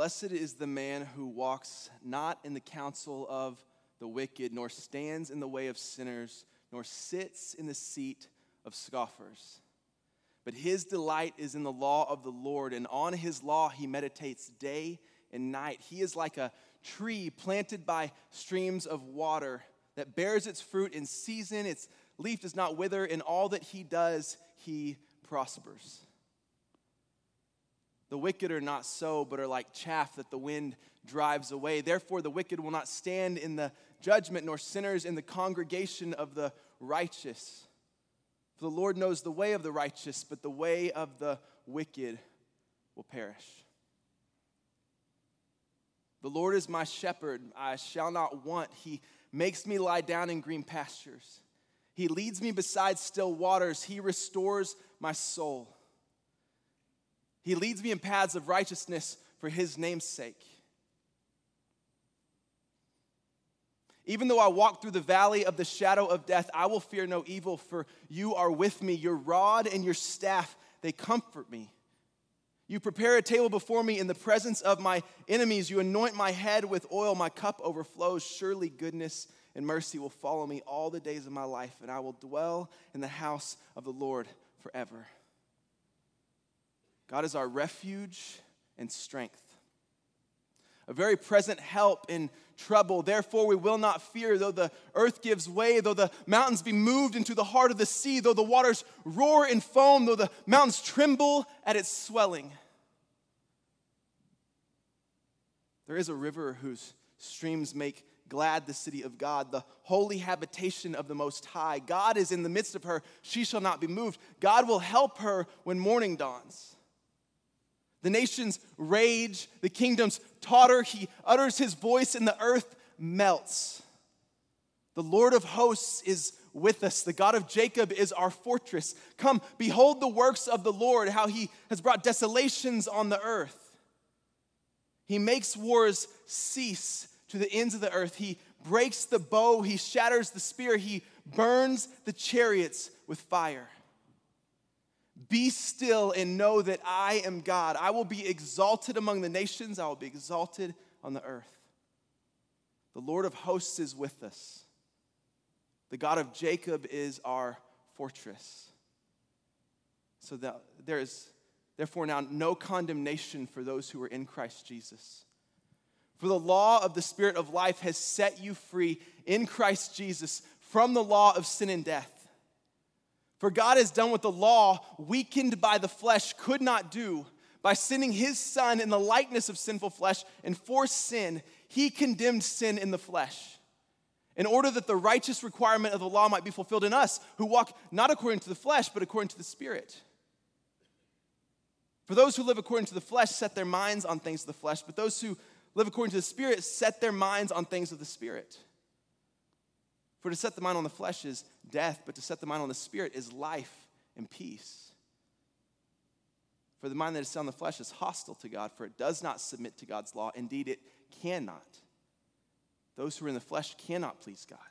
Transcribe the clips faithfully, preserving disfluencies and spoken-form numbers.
Blessed is the man who walks not in the counsel of the wicked, nor stands in the way of sinners, nor sits in the seat of scoffers. But his delight is in the law of the Lord, and on his law he meditates day and night. He is like a tree planted by streams of water that bears its fruit in season. Its leaf does not wither. In all that he does, he prospers. The wicked are not so, but are like chaff that the wind drives away. Therefore, the wicked will not stand in the judgment, nor sinners in the congregation of the righteous. For the Lord knows the way of the righteous, but the way of the wicked will perish. The Lord is my shepherd, I shall not want. He makes me lie down in green pastures. He leads me beside still waters. He restores my soul. He leads me in paths of righteousness for his name's sake. Even though I walk through the valley of the shadow of death, I will fear no evil, for you are with me. Your rod and your staff, they comfort me. You prepare a table before me in the presence of my enemies. You anoint my head with oil. My cup overflows. Surely goodness and mercy will follow me all the days of my life, and I will dwell in the house of the Lord forever. God is our refuge and strength, a very present help in trouble. Therefore we will not fear, though the earth gives way, though the mountains be moved into the heart of the sea, though the waters roar and foam, though the mountains tremble at its swelling. There is a river whose streams make glad the city of God, the holy habitation of the Most High. God is in the midst of her. She shall not be moved. God will help her when morning dawns. The nations rage, the kingdoms totter. He utters his voice, and the earth melts. The Lord of hosts is with us. The God of Jacob is our fortress. Come, behold the works of the Lord, how he has brought desolations on the earth. He makes wars cease to the ends of the earth. He breaks the bow. He shatters the spear. He burns the chariots with fire. Be still and know that I am God. I will be exalted among the nations. I will be exalted on the earth. The Lord of hosts is with us. The God of Jacob is our fortress. So that there is therefore now no condemnation for those who are in Christ Jesus. For the law of the Spirit of life has set you free in Christ Jesus from the law of sin and death. For God has done what the law, weakened by the flesh, could not do. By sending his Son in the likeness of sinful flesh, and for sin, he condemned sin in the flesh, in order that the righteous requirement of the law might be fulfilled in us, who walk not according to the flesh, but according to the Spirit. For those who live according to the flesh set their minds on things of the flesh, but those who live according to the Spirit set their minds on things of the Spirit. For to set the mind on the flesh is death, but to set the mind on the Spirit is life and peace. For the mind that is set on the flesh is hostile to God, for it does not submit to God's law. Indeed, it cannot. Those who are in the flesh cannot please God.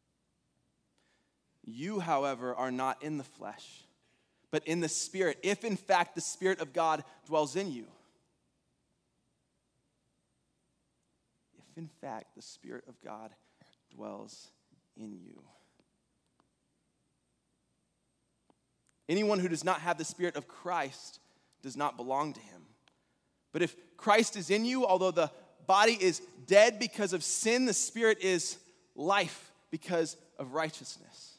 You, however, are not in the flesh, but in the Spirit, if in fact the Spirit of God dwells in you. If in fact the Spirit of God dwells in you. Anyone who does not have the Spirit of Christ does not belong to him. But if Christ is in you, although the body is dead because of sin, the Spirit is life because of righteousness.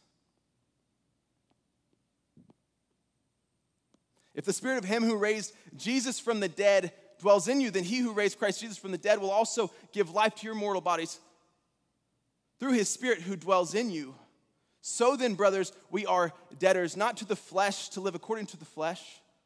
If the Spirit of him who raised Jesus from the dead dwells in you, then he who raised Christ Jesus from the dead will also give life to your mortal bodies through his Spirit who dwells in you. So then, brothers, we are debtors, not to the flesh, to live according to the flesh.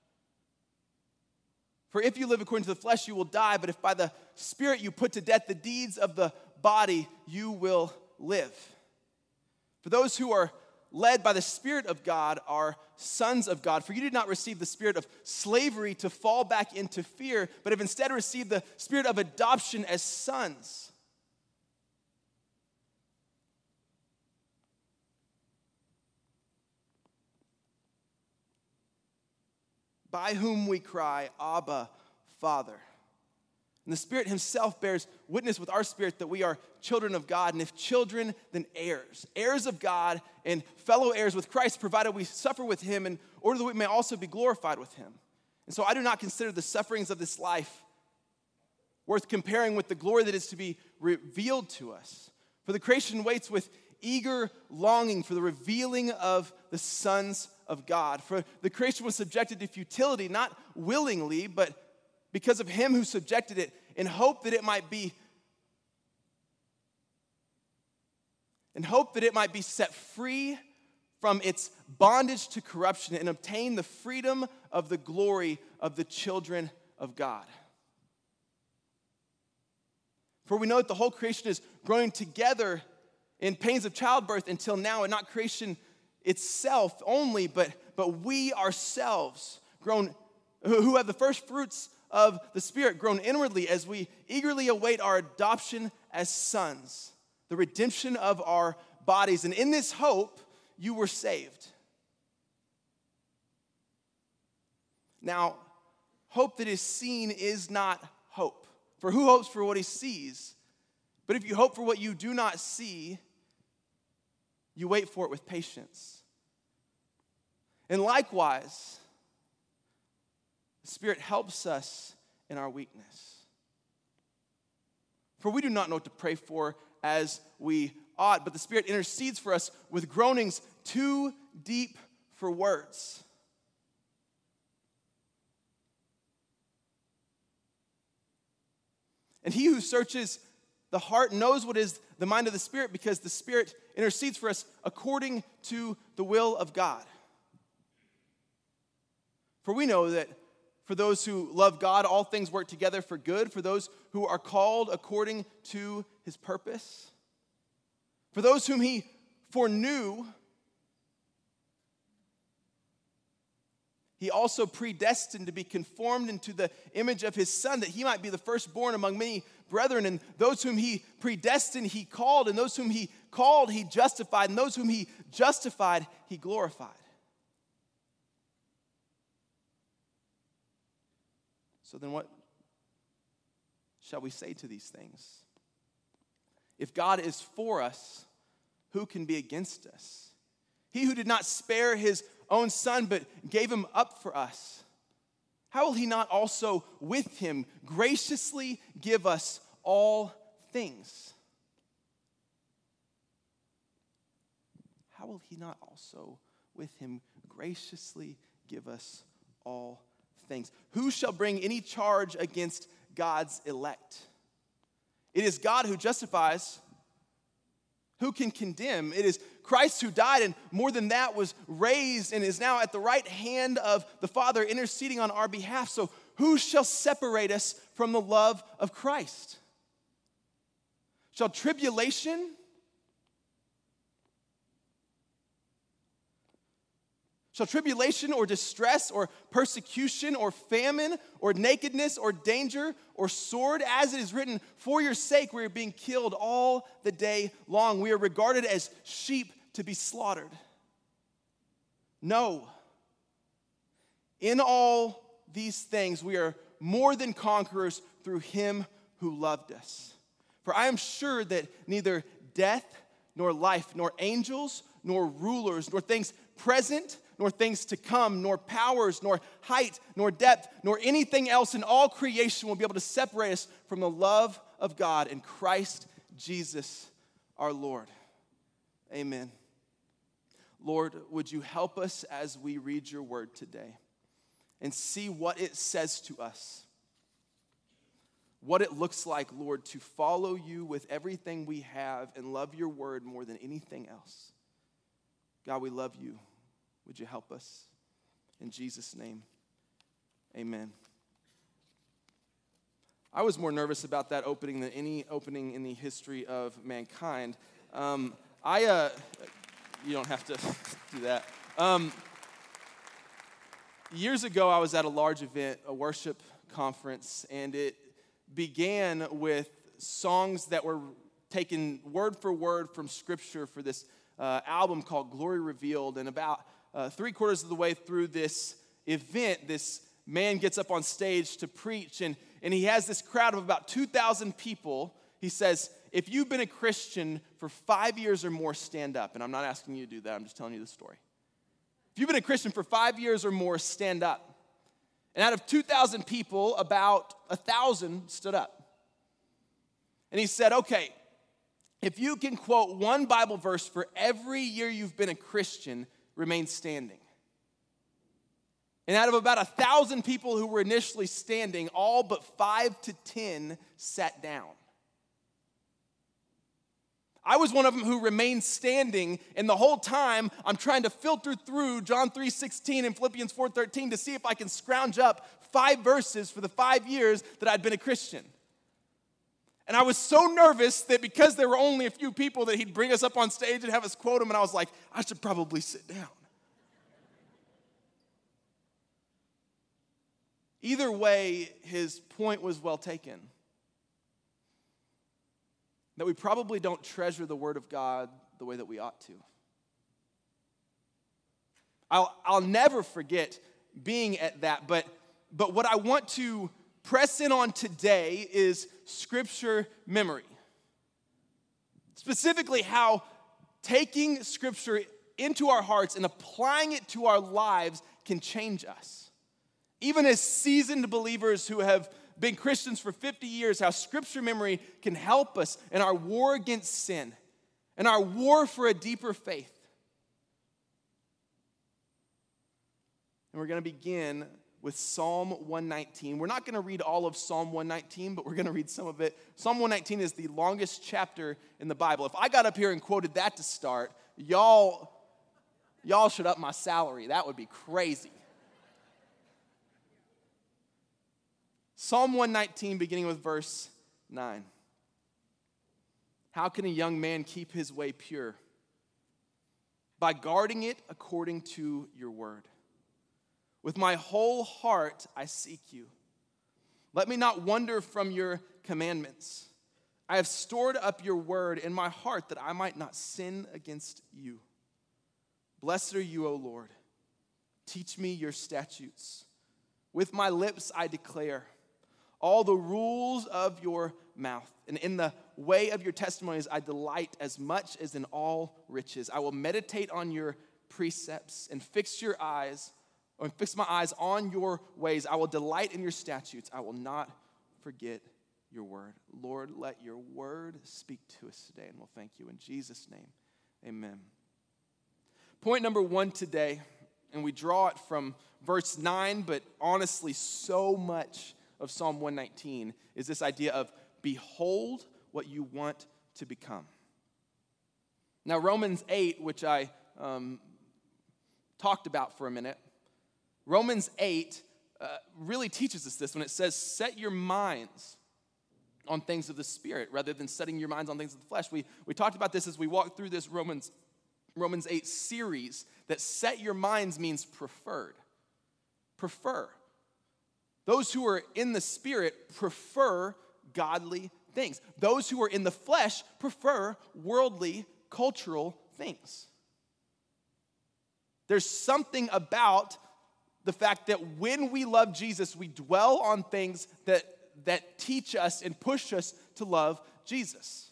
For if you live according to the flesh, you will die. But if by the Spirit you put to death the deeds of the body, you will live. For those who are led by the Spirit of God are sons of God. For you did not receive the spirit of slavery to fall back into fear, but have instead received the spirit of adoption as sons. By whom we cry, Abba, Father. And the Spirit himself bears witness with our spirit that we are children of God. And if children, then heirs. Heirs of God and fellow heirs with Christ, provided we suffer with him in order that we may also be glorified with him. And so I do not consider the sufferings of this life worth comparing with the glory that is to be revealed to us. For the creation waits with eager longing for the revealing of the sons of God. For the creation was subjected to futility, not willingly, but because of him who subjected it, in hope that it might be in hope that it might be set free from its bondage to corruption and obtain the freedom of the glory of the children of God. For we know that the whole creation is growing together in pains of childbirth until now, and not creation itself only, but, but we ourselves, grown who have the first fruits of the Spirit, grown inwardly as we eagerly await our adoption as sons, the redemption of our bodies. And in this hope, you were saved. Now, hope that is seen is not hope. For who hopes for what he sees? But if you hope for what you do not see, you wait for it with patience. And likewise, the Spirit helps us in our weakness. For we do not know what to pray for as we ought, but the Spirit intercedes for us with groanings too deep for words. And he who searches the heart knows what is the mind of the Spirit, because the Spirit intercedes for us according to the will of God. For we know that for those who love God, all things work together for good, for those who are called according to his purpose. For those whom he foreknew, he also predestined to be conformed into the image of his Son, that he might be the firstborn among many brethren. And those whom he predestined, he called. And those whom he called, he justified. And those whom he justified, he glorified. So then what shall we say to these things? If God is for us, who can be against us? He who did not spare his own Son, but gave him up for us, how will he not also with him graciously give us all things? How will he not also with him graciously give us all things? Who shall bring any charge against God's elect? It is God who justifies. Who can condemn? It is Christ who died, and more than that, was raised and is now at the right hand of the Father, interceding on our behalf. So who shall separate us from the love of Christ? Shall tribulation, Shall tribulation or distress or persecution or famine or nakedness or danger or sword, as it is written, for your sake we are being killed all the day long. We are regarded as sheep to be slaughtered. No. In all these things we are more than conquerors through him who loved us. For I am sure that neither death nor life, nor angels, nor rulers, nor things present, nor things to come, nor powers, nor height, nor depth, nor anything else in all creation will be able to separate us from the love of God in Christ Jesus our Lord. Amen. Lord, would you help us as we read your word today and see what it says to us, what it looks like, Lord, to follow you with everything we have and love your word more than anything else. God, we love you. Would you help us? In Jesus' name, amen. I was more nervous about that opening than any opening in the history of mankind. Um, I, uh, you don't have to do that. Um, years ago, I was at a large event, a worship conference, and it began with songs that were taken word for word from Scripture for this uh, album called Glory Revealed. And about Uh, three quarters of the way through this event, this man gets up on stage to preach, and, and he has this crowd of about two thousand people. He says, if you've been a Christian for five years or more, stand up. And I'm not asking you to do that. I'm just telling you the story. If you've been a Christian for five years or more, stand up. And out of two thousand people, about one thousand stood up. And he said, okay, if you can quote one Bible verse for every year you've been a Christian, remain standing. And out of about a thousand people who were initially standing, all but five to ten sat down. I was one of them who remained standing, and the whole time I'm trying to filter through John three sixteen and Philippians four thirteen to see if I can scrounge up five verses for the five years that I'd been a Christian. And I was so nervous that because there were only a few people that he'd bring us up on stage and have us quote him, and I was like, I should probably sit down. Either way, his point was well taken. That we probably don't treasure the Word of God the way that we ought to. I'll, I'll never forget being at that, but, but what I want to press in on today is Scripture memory. Specifically, how taking Scripture into our hearts and applying it to our lives can change us. Even as seasoned believers who have been Christians for fifty years, how Scripture memory can help us in our war against sin and our war for a deeper faith. And we're going to begin with Psalm one nineteen. We're not going to read all of Psalm one nineteen, but we're going to read some of it. Psalm one nineteen is the longest chapter in the Bible. If I got up here and quoted that to start, y'all, y'all should up my salary. That would be crazy. Psalm one nineteen, beginning with verse nine. How can a young man keep his way pure? By guarding it according to your word. With my whole heart I seek you. Let me not wander from your commandments. I have stored up your word in my heart that I might not sin against you. Blessed are you, O Lord. Teach me your statutes. With my lips I declare all the rules of your mouth. And in the way of your testimonies I delight as much as in all riches. I will meditate on your precepts and fix your eyes, or fix my eyes on your ways. I will delight in your statutes. I will not forget your word. Lord, let your word speak to us today, and we'll thank you in Jesus' name. Amen. Point number one today, and we draw it from verse nine, but honestly, so much of Psalm one nineteen is this idea of behold what you want to become. Now, Romans eight, which I um, talked about for a minute, Romans eight uh, really teaches us this when it says, set your minds on things of the Spirit rather than setting your minds on things of the flesh. We, we talked about this as we walked through this Romans, Romans eight series, that set your minds means preferred. Prefer. Those who are in the Spirit prefer godly things. Those who are in the flesh prefer worldly, cultural things. There's something about the fact that when we love Jesus, we dwell on things that, that teach us and push us to love Jesus.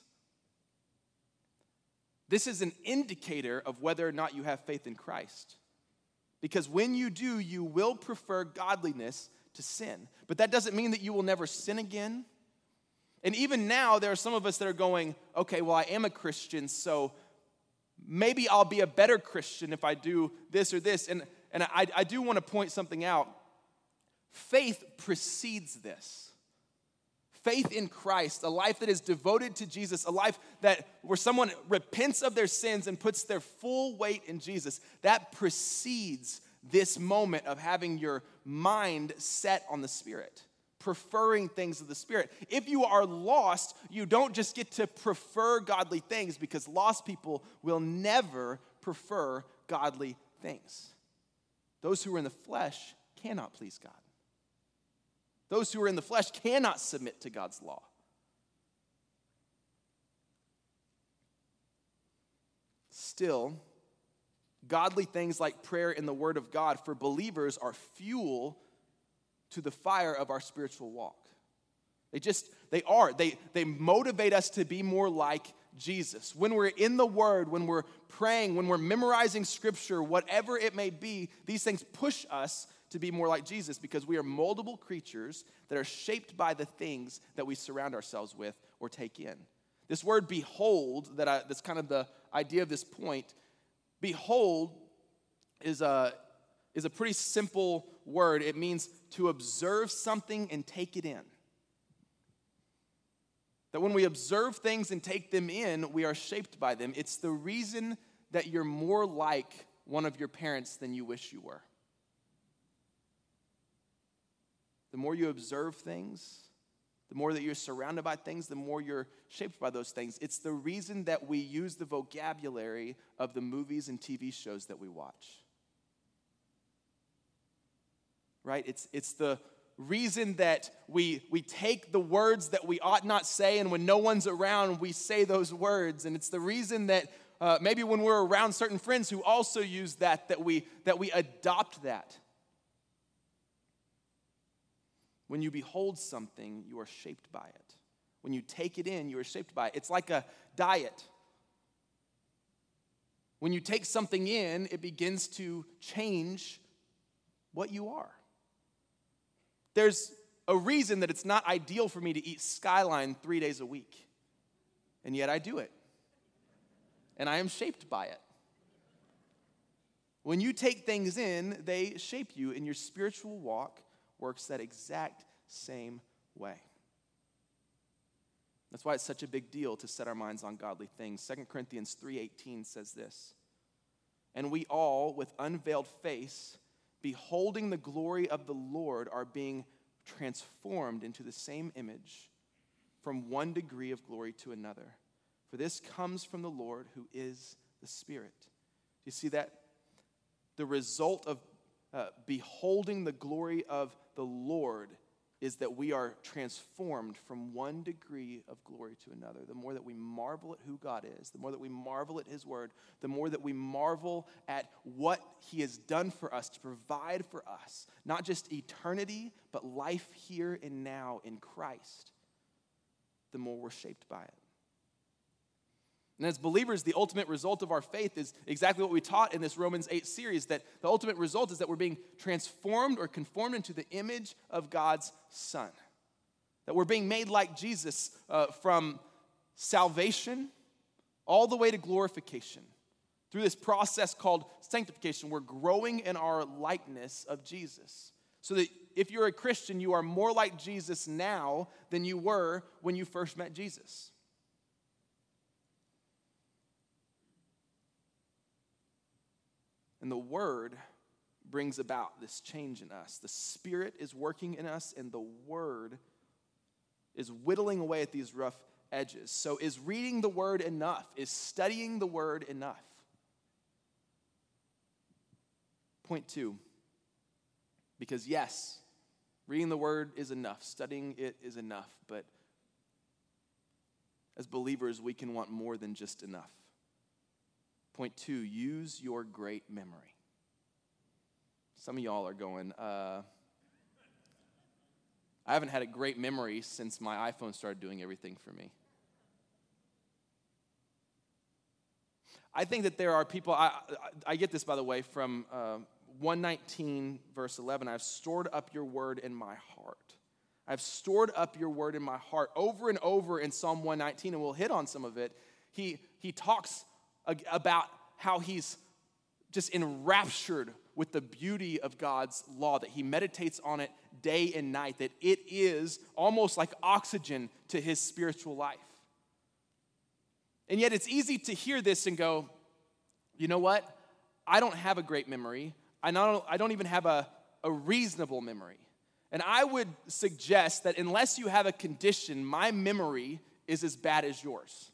This is an indicator of whether or not you have faith in Christ. Because when you do, you will prefer godliness to sin. But that doesn't mean that you will never sin again. And even now, there are some of us that are going, okay, well, I am a Christian, so maybe I'll be a better Christian if I do this or this. And, and I, I do want to point something out. Faith precedes this. Faith in Christ, a life that is devoted to Jesus, a life that where someone repents of their sins and puts their full weight in Jesus, that precedes this moment of having your mind set on the Spirit, preferring things of the Spirit. If you are lost, you don't just get to prefer godly things, because lost people will never prefer godly things. Those who are in the flesh cannot please God. Those who are in the flesh cannot submit to God's law. Still, godly things like prayer and the Word of God for believers are fuel to the fire of our spiritual walk. They just, they are. They, they motivate us to be more like Jesus. When we're in the Word, when we're praying, when we're memorizing Scripture, whatever it may be, these things push us to be more like Jesus because we are moldable creatures that are shaped by the things that we surround ourselves with or take in. This word behold, that I, that's kind of the idea of this point, behold is a, is a pretty simple word. It means to observe something and take it in. That when we observe things and take them in, we are shaped by them. It's the reason that you're more like one of your parents than you wish you were. The more you observe things, the more that you're surrounded by things, the more you're shaped by those things. It's the reason that we use the vocabulary of the movies and T V shows that we watch. Right? It's, it's the reason that we, we take the words that we ought not say, and when no one's around, we say those words. And it's the reason that uh, maybe when we're around certain friends who also use that, that we, that we adopt that. When you behold something, you are shaped by it. When you take it in, you are shaped by it. It's like a diet. When you take something in, it begins to change what you are. There's a reason that it's not ideal for me to eat Skyline three days a week, and yet I do it, and I am shaped by it. When you take things in, they shape you, and your spiritual walk works that exact same way. That's why it's such a big deal to set our minds on godly things. Second Corinthians three eighteen says this, "And we all, with unveiled face, beholding the glory of the Lord, are being transformed into the same image from one degree of glory to another. For this comes from the Lord who is the Spirit." Do you see that? The result of uh, beholding the glory of the Lord is that we are transformed from one degree of glory to another. The more that we marvel at who God is, the more that we marvel at His Word, the more that we marvel at what He has done for us to provide for us, not just eternity, but life here and now in Christ, the more we're shaped by it. And as believers, the ultimate result of our faith is exactly what we taught in this Romans eight series, that the ultimate result is that we're being transformed or conformed into the image of God's Son. That we're being made like Jesus uh, from salvation all the way to glorification. Through this process called sanctification, we're growing in our likeness of Jesus. So that if you're a Christian, you are more like Jesus now than you were when you first met Jesus. And the Word brings about this change in us. The Spirit is working in us, and the Word is whittling away at these rough edges. So is reading the Word enough? Is studying the Word enough? Point two. Because yes, reading the Word is enough. Studying it is enough. But as believers, we can want more than just enough. Point two, use your great memory. Some of y'all are going, uh, I haven't had a great memory since my iPhone started doing everything for me. I think that there are people, I, I, I get this, by the way, from uh, one nineteen, verse eleven. I've stored up your word in my heart. I've stored up your word in my heart. Over and over in Psalm one nineteen, and we'll hit on some of it, he, he talks about how he's just enraptured with the beauty of God's law, that he meditates on it day and night, that it is almost like oxygen to his spiritual life. And yet it's easy to hear this and go, you know what? I don't have a great memory. I, not, I don't even have a, a reasonable memory. And I would suggest that unless you have a condition, my memory is as bad as yours.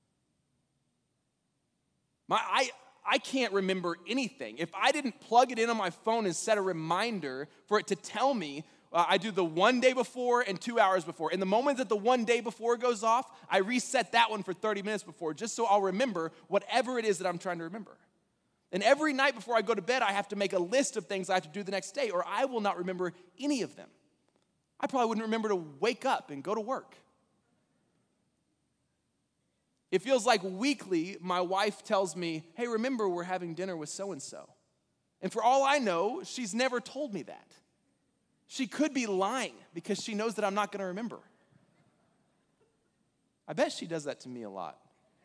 My, I, I can't remember anything. If I didn't plug it in on my phone and set a reminder for it to tell me, uh, I do the one day before and two hours before. In the moment that the one day before goes off, I reset that one for thirty minutes before, just so I'll remember whatever it is that I'm trying to remember. And every night before I go to bed, I have to make a list of things I have to do the next day, or I will not remember any of them. I probably wouldn't remember to wake up and go to work. It feels like weekly, my wife tells me, hey, remember we're having dinner with so-and-so. And for all I know, she's never told me that. She could be lying because she knows that I'm not going to remember. I bet she does that to me a lot.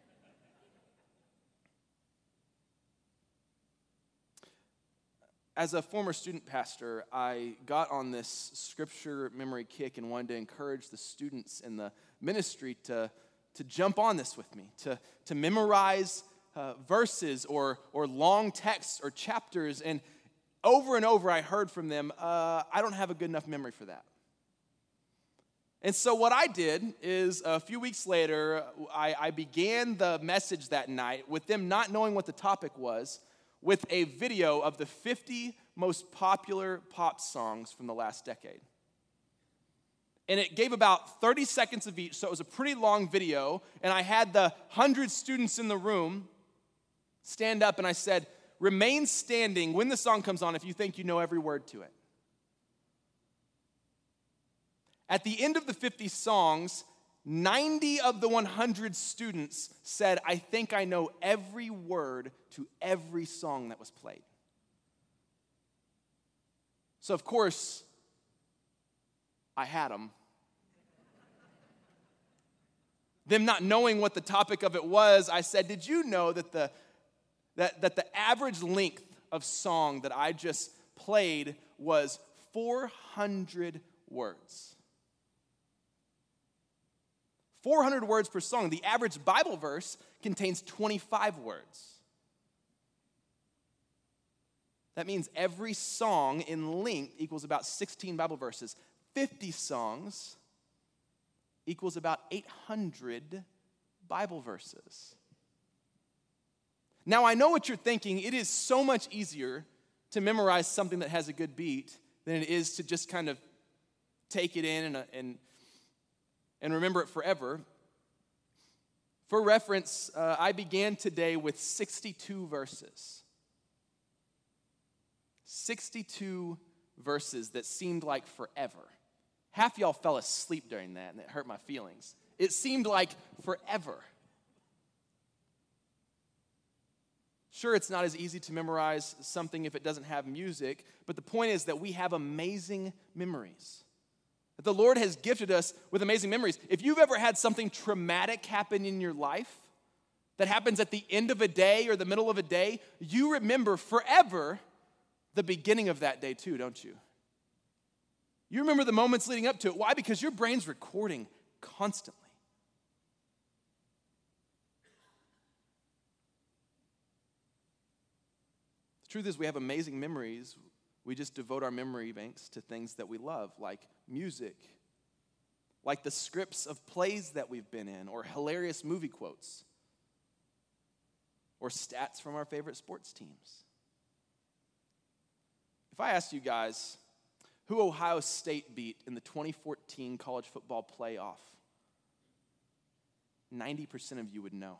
As a former student pastor, I got on this scripture memory kick and wanted to encourage the students in the ministry to, to jump on this with me, to, to memorize uh, verses or, or long texts or chapters. And over and over I heard from them, uh, I don't have a good enough memory for that. And so what I did is a few weeks later, I, I began the message that night with them not knowing what the topic was, with a video of the fifty most popular pop songs from the last decade. And it gave about thirty seconds of each, so it was a pretty long video. And I had the one hundred students in the room stand up, and I said, remain standing when the song comes on if you think you know every word to it. At the end of the fifty songs, ninety of the one hundred students said, I think I know every word to every song that was played. So, of course, I had them. Them not knowing what the topic of it was, I said, did you know that the, that, that the average length of song that I just played was four hundred words? four hundred words per song. The average Bible verse contains twenty-five words. That means every song in length equals about sixteen Bible verses. fifty songs equals about eight hundred Bible verses. Now, I know what you're thinking. It is so much easier to memorize something that has a good beat than it is to just kind of take it in and, and and remember it forever. For reference, uh, I began today with sixty-two verses. sixty-two verses that seemed like forever. Half y'all fell asleep during that, and it hurt my feelings. It seemed like forever. Sure, it's not as easy to memorize something if it doesn't have music, but the point is that we have amazing memories. That the Lord has gifted us with amazing memories. If you've ever had something traumatic happen in your life that happens at the end of a day or the middle of a day, you remember forever the beginning of that day too, don't you? You remember the moments leading up to it. Why? Because your brain's recording constantly. The truth is we have amazing memories. We just devote our memory banks to things that we love, like music, like the scripts of plays that we've been in, or hilarious movie quotes, or stats from our favorite sports teams. If I asked you guys who Ohio State beat in the twenty fourteen college football playoff, ninety percent of you would know.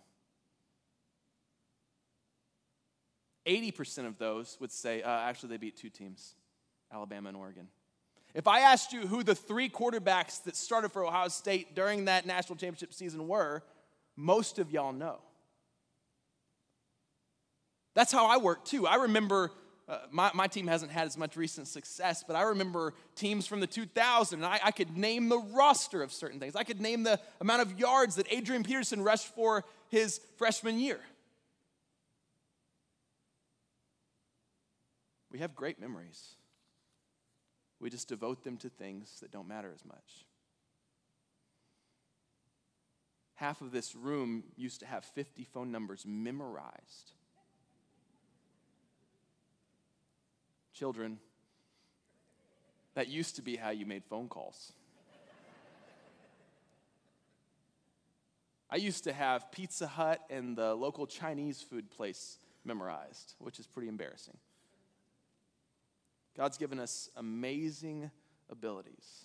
eighty percent of those would say, uh, actually, they beat two teams, Alabama and Oregon. If I asked you who the three quarterbacks that started for Ohio State during that national championship season were, most of y'all know. That's how I work, too. I remember, uh, my, my team hasn't had as much recent success, but I remember teams from the two thousands, and I, I could name the roster of certain things. I could name the amount of yards that Adrian Peterson rushed for his freshman year. We have great memories. We just devote them to things that don't matter as much. Half of this room used to have fifty phone numbers memorized. Children, that used to be how you made phone calls. I used to have Pizza Hut and the local Chinese food place memorized, which is pretty embarrassing. God's given us amazing abilities.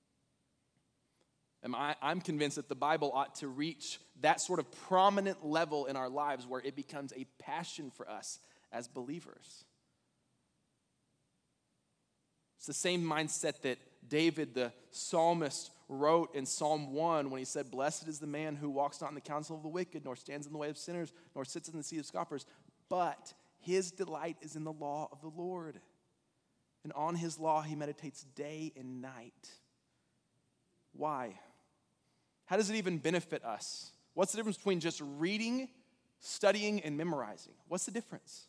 And I, I'm convinced that the Bible ought to reach that sort of prominent level in our lives where it becomes a passion for us as believers. It's the same mindset that David, the psalmist, wrote in Psalm one when he said, "Blessed is the man who walks not in the counsel of the wicked, nor stands in the way of sinners, nor sits in the seat of scoffers, but his delight is in the law of the Lord. And on his law he meditates day and night." Why? How does it even benefit us? What's the difference between just reading, studying, and memorizing? What's the difference?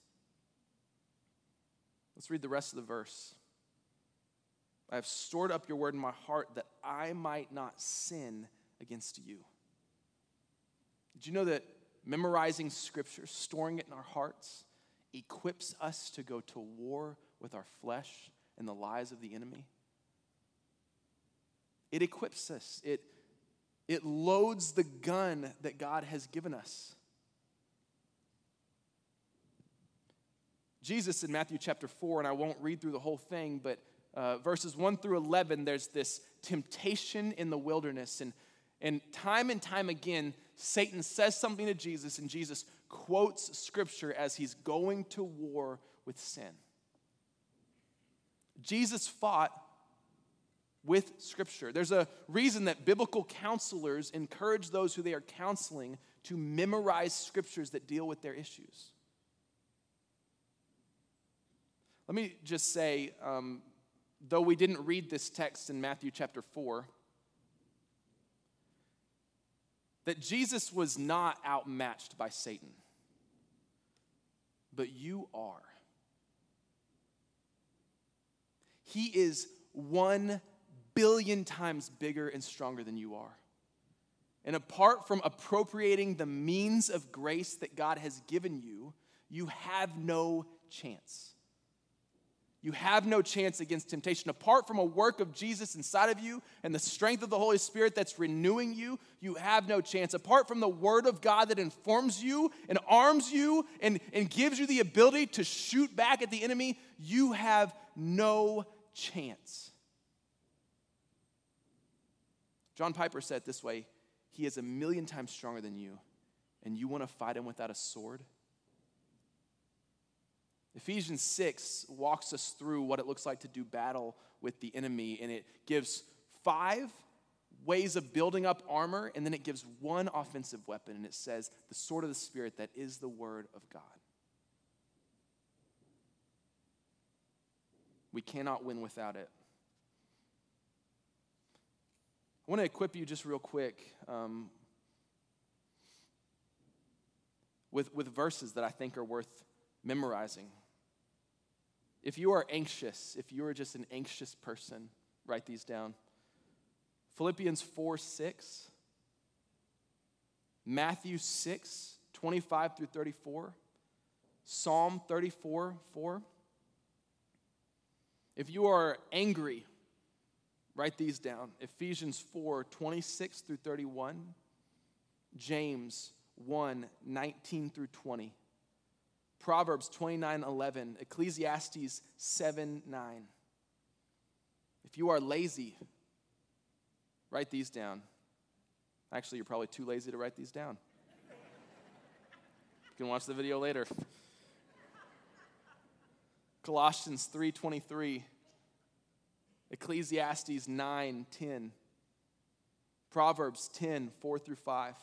Let's read the rest of the verse. "I have stored up your word in my heart that I might not sin against you." Did you know that memorizing scripture, storing it in our hearts, equips us to go to war with our flesh and the lies of the enemy? It equips us. It, it loads the gun that God has given us. Jesus in Matthew chapter four, and I won't read through the whole thing, but uh, verses one through eleven, there's this temptation in the wilderness. And, and time and time again, Satan says something to Jesus, and Jesus quotes scripture as he's going to war with sin. Jesus fought with scripture. There's a reason that biblical counselors encourage those who they are counseling to memorize scriptures that deal with their issues. Let me just say, um, though we didn't read this text in Matthew chapter four, that Jesus was not outmatched by Satan, but you are. He is one billion times bigger and stronger than you are. And apart from appropriating the means of grace that God has given you, you have no chance. You have no chance against temptation. Apart from a work of Jesus inside of you and the strength of the Holy Spirit that's renewing you, you have no chance. Apart from the word of God that informs you and arms you and, and gives you the ability to shoot back at the enemy, you have no chance. John Piper said it this way: "He is a million times stronger than you, and you want to fight him without a sword?" Ephesians six walks us through what it looks like to do battle with the enemy, and it gives five ways of building up armor, and then it gives one offensive weapon, and it says, the sword of the Spirit, that is the word of God. We cannot win without it. I want to equip you just real quick um, with, with verses that I think are worth memorizing. If you are anxious, if you are just an anxious person, write these down. Philippians four six, Matthew six twenty-five through thirty-four, Psalm thirty-four four. If you are angry, write these down. Ephesians four twenty-six through thirty-one, James one nineteen through twenty. Proverbs twenty-nine eleven, Ecclesiastes seven nine. If you are lazy, write these down. Actually, you're probably too lazy to write these down. You can watch the video later. Colossians three twenty-three, Ecclesiastes nine ten, Proverbs ten four through five.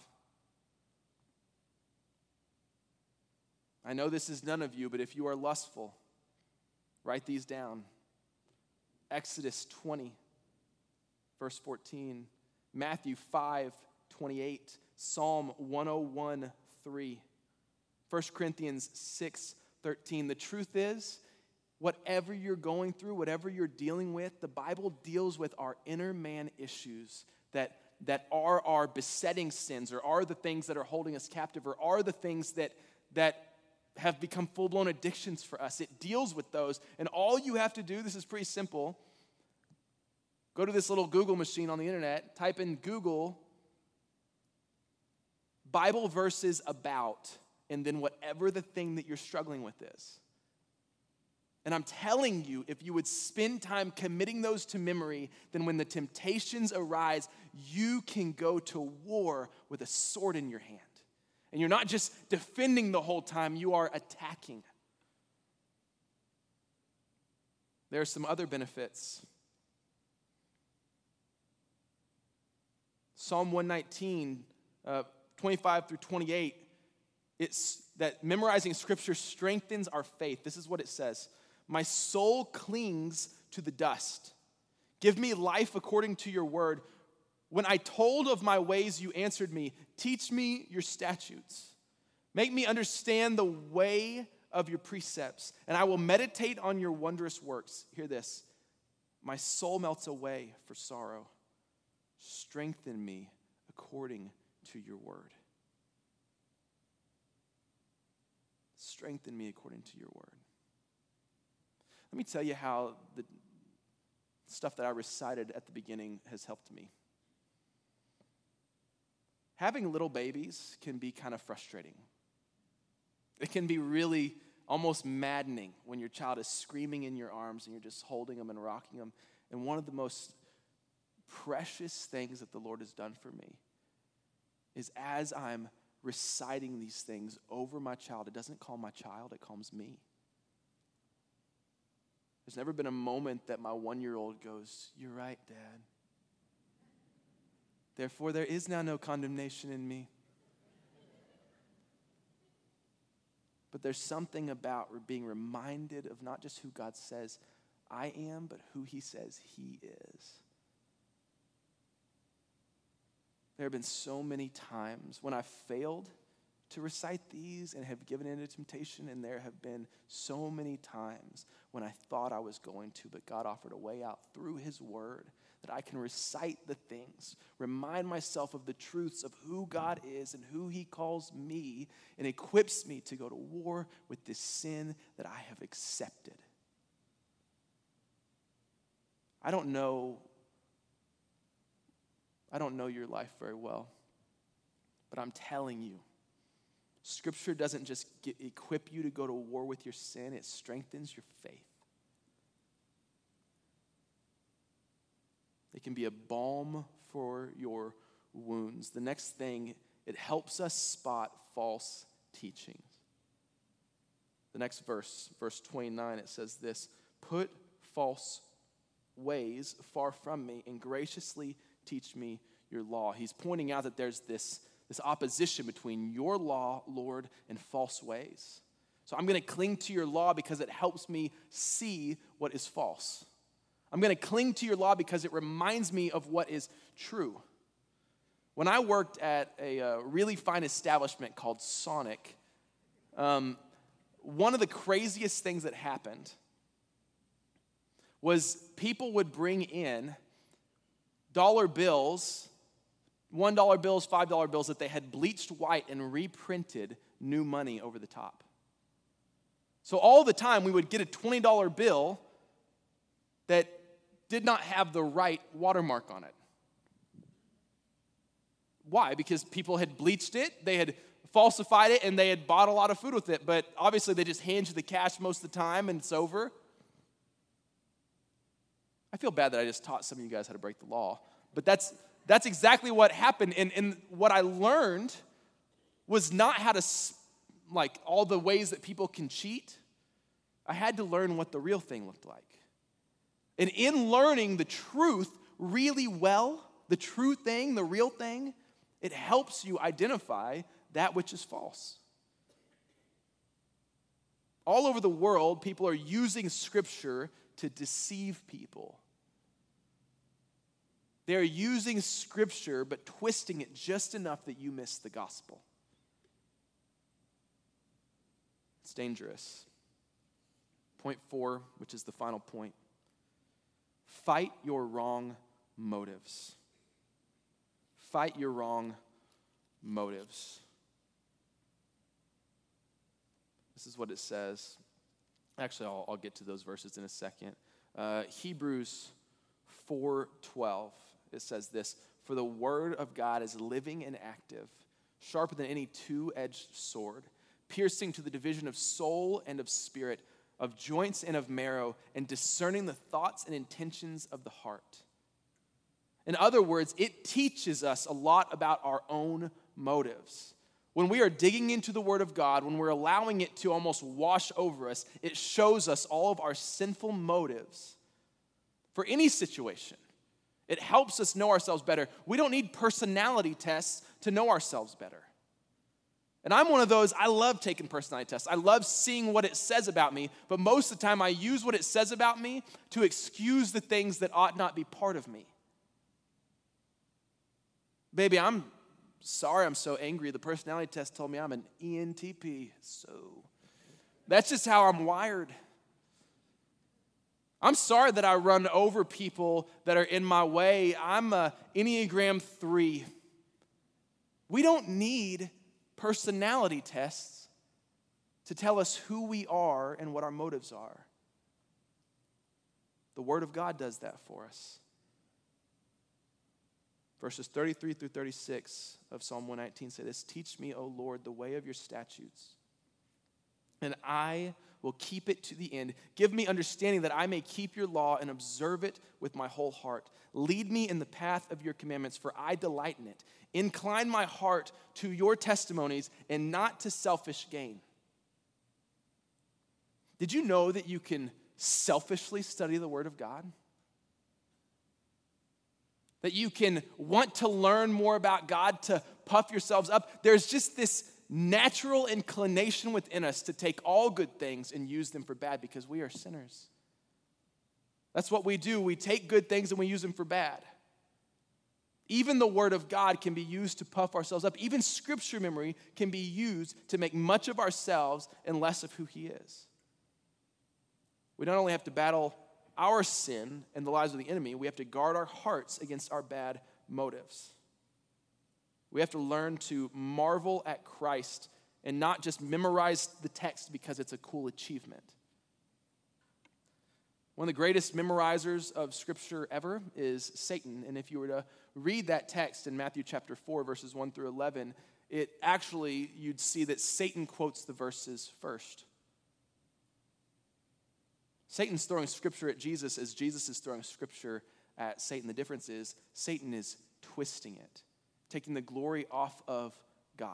I know this is none of you, but if you are lustful, write these down. Exodus twenty, verse fourteen, Matthew five twenty-eight, Psalm one oh one three, First Corinthians six thirteen. The truth is, whatever you're going through, whatever you're dealing with, the Bible deals with our inner man issues that, that are our besetting sins, or are the things that are holding us captive, or are the things that, that have become full-blown addictions for us. It deals with those, and all you have to do, this is pretty simple, go to this little Google machine on the internet, type in Google Bible verses about, and then whatever the thing that you're struggling with is. And I'm telling you, if you would spend time committing those to memory, then when the temptations arise, you can go to war with a sword in your hand. And you're not just defending the whole time, you are attacking. There are some other benefits. Psalm one nineteen, uh, twenty-five through twenty-eight, it's that memorizing scripture strengthens our faith. This is what it says. My soul clings to the dust. Give me life according to your word. When I told of my ways, you answered me. Teach me your statutes. Make me understand the way of your precepts, and I will meditate on your wondrous works. Hear this. My soul melts away for sorrow. Strengthen me according to your word. Strengthen me according to your word. Let me tell you how the stuff that I recited at the beginning has helped me. Having little babies can be kind of frustrating. It can be really almost maddening when your child is screaming in your arms and you're just holding them and rocking them. And one of the most precious things that the Lord has done for me is as I'm reciting these things over my child, it doesn't calm my child, it calms me. There's never been a moment that my one-year-old goes, "You're right, Dad. Therefore, there is now no condemnation in me." But there's something about being reminded of not just who God says I am, but who he says he is. There have been so many times when I've failed to recite these and have given into temptation, and there have been so many times when I thought I was going to, but God offered a way out through his word that I can recite the things, remind myself of the truths of who God is and who he calls me, and equips me to go to war with this sin that I have accepted. I don't know, I don't know your life very well, but I'm telling you, Scripture doesn't just get, equip you to go to war with your sin, it strengthens your faith. It can be a balm for your wounds. The next thing, it helps us spot false teachings. The next verse, verse twenty-nine, it says this, "Put false ways far from me and graciously teach me your law." He's pointing out that there's this, this opposition between your law, Lord, and false ways. So I'm going to cling to your law because it helps me see what is false. I'm going to cling to your law because it reminds me of what is true. When I worked at a uh, really fine establishment called Sonic, um, one of the craziest things that happened was people would bring in dollar bills, one dollar bills, five dollar bills that they had bleached white and reprinted new money over the top. So all the time we would get a twenty dollar bill that did not have the right watermark on it. Why? Because people had bleached it, they had falsified it, and they had bought a lot of food with it. But obviously they just hand you the cash most of the time and it's over. I feel bad that I just taught some of you guys how to break the law. But that's that's exactly what happened. And, and what I learned was not how to, like, all the ways that people can cheat. I had to learn what the real thing looked like. And in learning the truth really well, the true thing, the real thing, it helps you identify that which is false. All over the world, people are using Scripture to deceive people. They're using Scripture, but twisting it just enough that you miss the gospel. It's dangerous. Point four, which is the final point. Fight your wrong motives. Fight your wrong motives. This is what it says. Actually, I'll, I'll get to those verses in a second. Uh, Hebrews four twelve. It says this, "For the word of God is living and active, sharper than any two-edged sword, piercing to the division of soul and of spirit, of joints and of marrow, and discerning the thoughts and intentions of the heart." In other words, it teaches us a lot about our own motives. When we are digging into the Word of God, when we're allowing it to almost wash over us, it shows us all of our sinful motives for any situation. It helps us know ourselves better. We don't need personality tests to know ourselves better. And I'm one of those, I love taking personality tests. I love seeing what it says about me, but most of the time I use what it says about me to excuse the things that ought not be part of me. Baby, I'm sorry I'm so angry. The personality test told me I'm an E N T P. So that's just how I'm wired. I'm sorry that I run over people that are in my way. I'm a Enneagram three. We don't need personality tests to tell us who we are and what our motives are. The Word of God does that for us. Verses thirty-three through thirty-six of Psalm one nineteen say this, "Teach me, O Lord, the way of your statutes, and I will keep it to the end. Give me understanding that I may keep your law and observe it with my whole heart. Lead me in the path of your commandments, for I delight in it. Incline my heart to your testimonies and not to selfish gain." Did you know that you can selfishly study the Word of God? That you can want to learn more about God, to puff yourselves up? There's just this natural inclination within us to take all good things and use them for bad because we are sinners. That's what we do. We take good things and we use them for bad. Even the Word of God can be used to puff ourselves up. Even Scripture memory can be used to make much of ourselves and less of who He is. We not only have to battle our sin and the lies of the enemy, we have to guard our hearts against our bad motives. We have to learn to marvel at Christ and not just memorize the text because it's a cool achievement. One of the greatest memorizers of Scripture ever is Satan. And if you were to read that text in Matthew chapter four, verses one through eleven, it actually, you'd see that Satan quotes the verses first. Satan's throwing Scripture at Jesus as Jesus is throwing Scripture at Satan. The difference is Satan is twisting it, taking the glory off of God.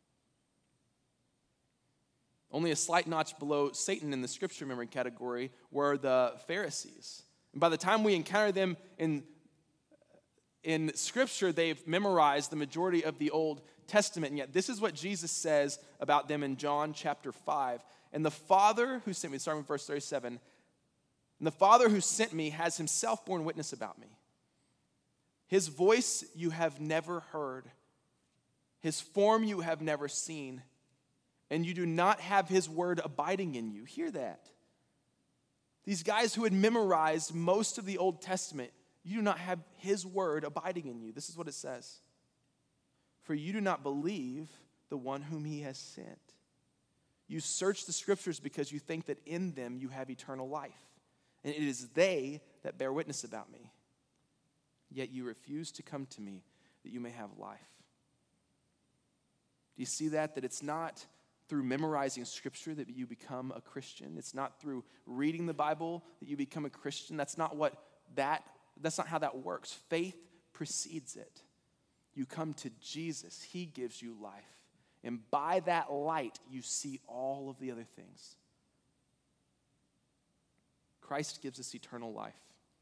Only a slight notch below Satan in the Scripture memory category were the Pharisees. And by the time we encounter them in, in Scripture, they've memorized the majority of the Old Testament. And yet this is what Jesus says about them in John chapter five. "And the Father who sent me," starting with verse thirty-seven, "and the Father who sent me has himself borne witness about me. His voice you have never heard. His form you have never seen. And you do not have his word abiding in you." Hear that. These guys who had memorized most of the Old Testament, you do not have his word abiding in you. This is what it says. "For you do not believe the one whom he has sent. You search the Scriptures because you think that in them you have eternal life. And it is they that bear witness about me. Yet you refuse to come to me that you may have life." Do you see that? That it's not through memorizing Scripture that you become a Christian. It's not through reading the Bible that you become a Christian. That's not what that, that's not how that works. Faith precedes it. You come to Jesus. He gives you life. And by that light, you see all of the other things. Christ gives us eternal life.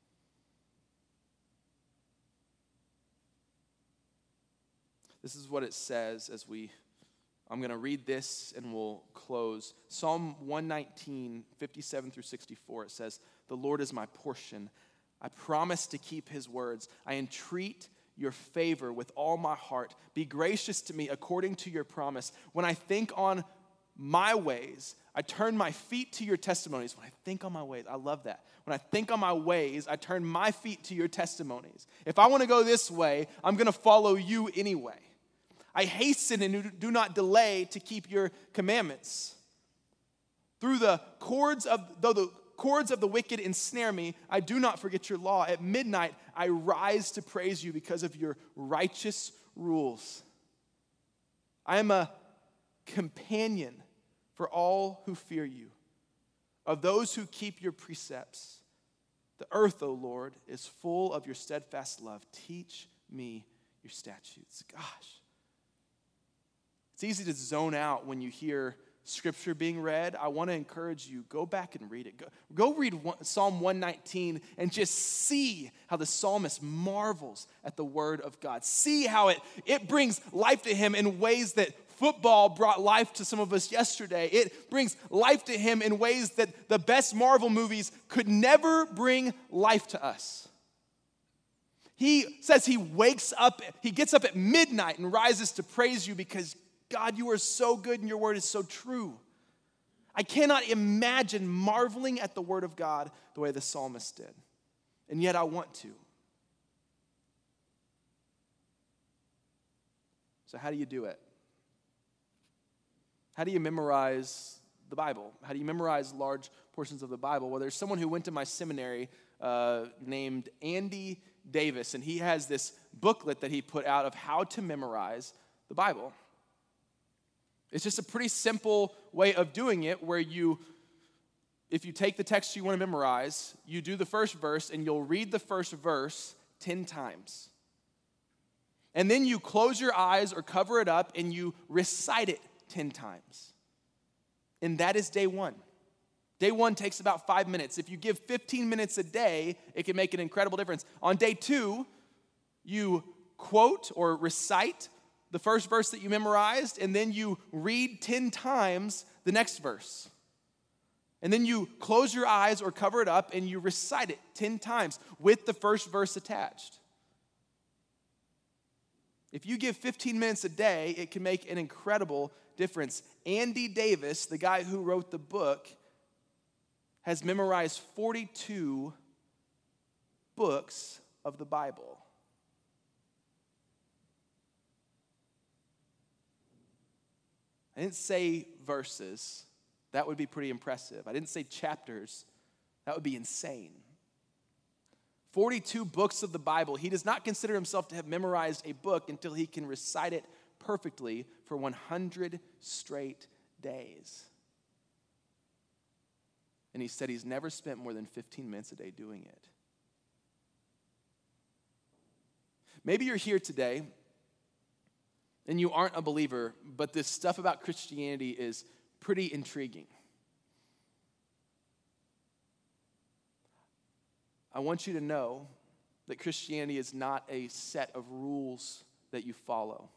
This is what it says as we, I'm going to read this and we'll close. Psalm one nineteen, fifty-seven through sixty-four, it says, "The Lord is my portion. I promise to keep his words. I entreat your favor with all my heart. Be gracious to me according to your promise. When I think on my ways, I turn my feet to your testimonies." When I think on my ways, I love that. When I think on my ways, I turn my feet to your testimonies. If I want to go this way, I'm going to follow you anyway. "I hasten and do not delay to keep your commandments. Through the cords of, though the cords of the wicked ensnare me, I do not forget your law. At midnight, I rise to praise you because of your righteous rules. I am a companion for all who fear you, of those who keep your precepts. The earth, O Lord, is full of your steadfast love. Teach me your statutes." Gosh. It's easy to zone out when you hear scripture being read, I want to encourage you, go back and read it. Go, go read one, Psalm one nineteen and just see how the psalmist marvels at the word of God. See how it, it brings life to him in ways that football brought life to some of us yesterday. It brings life to him in ways that the best Marvel movies could never bring life to us. He says he wakes up, he gets up at midnight and rises to praise you because, God, you are so good and your word is so true. I cannot imagine marveling at the word of God the way the psalmist did. And yet I want to. So how do you do it? How do you memorize the Bible? How do you memorize large portions of the Bible? Well, there's someone who went to my seminary uh, named Andy Davis, and he has this booklet that he put out of how to memorize the Bible. It's just a pretty simple way of doing it where you, if you take the text you want to memorize, you do the first verse and you'll read the first verse ten times. And then you close your eyes or cover it up and you recite it ten times. And that is day one. Day one takes about five minutes. If you give fifteen minutes a day, it can make an incredible difference. On day two, you quote or recite the first verse that you memorized, and then you read ten times the next verse. And then you close your eyes or cover it up and you recite it ten times with the first verse attached. If you give fifteen minutes a day, it can make an incredible difference. Andy Davis, the guy who wrote the book, has memorized forty-two books of the Bible. I didn't say verses. That would be pretty impressive. I didn't say chapters. That would be insane. forty-two books of the Bible. He does not consider himself to have memorized a book until he can recite it perfectly for one hundred straight days. And he said he's never spent more than fifteen minutes a day doing it. Maybe you're here today and you aren't a believer, but this stuff about Christianity is pretty intriguing. I want you to know that Christianity is not a set of rules that you follow.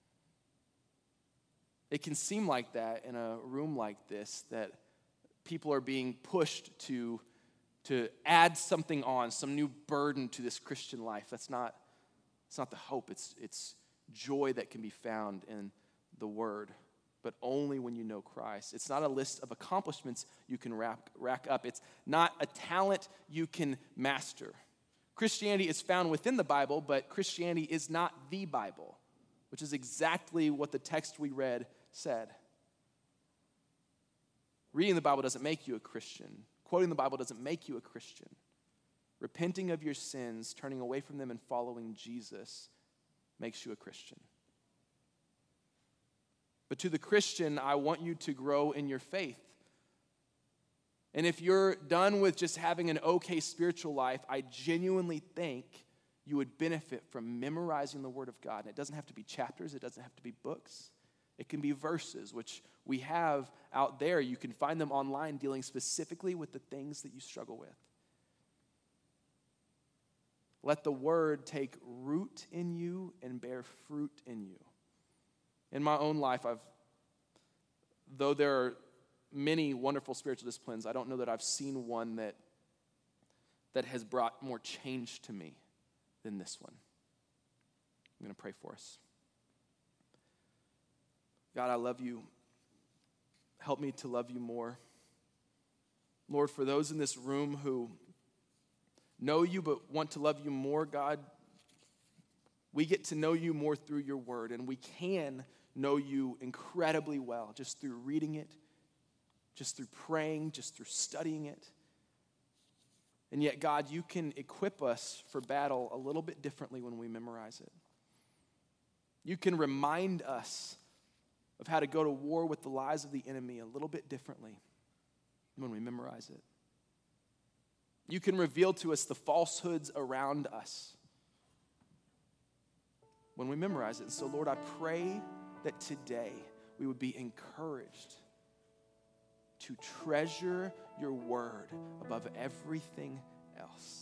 It can seem like that in a room like this, that people are being pushed to, to add something on, some new burden to this Christian life. That's not, it's not the hope. It's, it's joy that can be found in the Word, but only when you know Christ. It's not a list of accomplishments you can rack, rack up. It's not a talent you can master. Christianity is found within the Bible, but Christianity is not the Bible, which is exactly what the text we read said. Reading the Bible doesn't make you a Christian. Quoting the Bible doesn't make you a Christian. Repenting of your sins, turning away from them, and following Jesus makes you a Christian. But to the Christian, I want you to grow in your faith. And if you're done with just having an okay spiritual life, I genuinely think you would benefit from memorizing the Word of God. And it doesn't have to be chapters. It doesn't have to be books. It can be verses, which we have out there. You can find them online dealing specifically with the things that you struggle with. Let the Word take root in you and bear fruit in you. In my own life, I've, though there are many wonderful spiritual disciplines, I don't know that I've seen one that, that has brought more change to me than this one. I'm going to pray for us. God, I love you. Help me to love you more. Lord, for those in this room who know you but want to love you more, God, we get to know you more through your word, and we can know you incredibly well just through reading it, just through praying, just through studying it. And yet, God, you can equip us for battle a little bit differently when we memorize it. You can remind us of how to go to war with the lies of the enemy a little bit differently when we memorize it. You can reveal to us the falsehoods around us when we memorize it. And so, Lord, I pray that today we would be encouraged to treasure your word above everything else.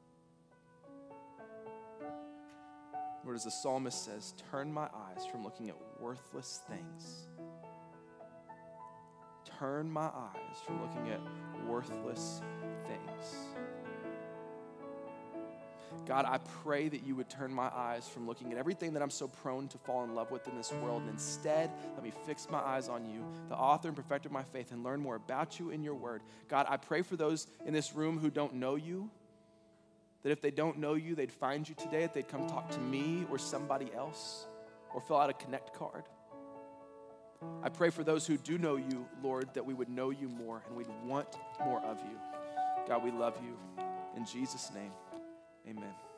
Lord, as the psalmist says, turn my eyes from looking at worthless things. Turn my eyes from looking at worthless things. God, I pray that you would turn my eyes from looking at everything that I'm so prone to fall in love with in this world, and instead, let me fix my eyes on you, the author and perfecter of my faith, and learn more about you in your word. God, I pray for those in this room who don't know you, that if they don't know you, they'd find you today, that they'd come talk to me or somebody else, or fill out a connect card. I pray for those who do know you, Lord, that we would know you more and we'd want more of you. God, we love you. In Jesus' name, amen.